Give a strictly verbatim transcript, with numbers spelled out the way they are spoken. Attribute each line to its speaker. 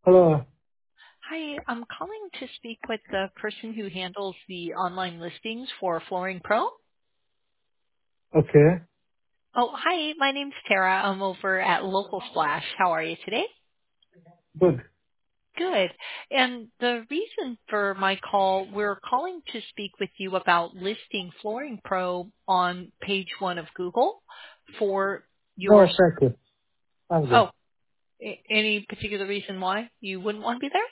Speaker 1: Hello.
Speaker 2: Hi, I'm calling to speak with the person who handles the online listings for Flooring Pro.
Speaker 1: Okay.
Speaker 2: Oh, hi, my name's Tara. I'm over at Local Splash. How are you today?
Speaker 1: Good.
Speaker 2: Good. And the reason for my call, we're calling to speak with you about listing Flooring Pro on page one of Google for
Speaker 1: No,
Speaker 2: your,
Speaker 1: thank you. I'm good.
Speaker 2: oh, a- any particular reason why you wouldn't want to be there?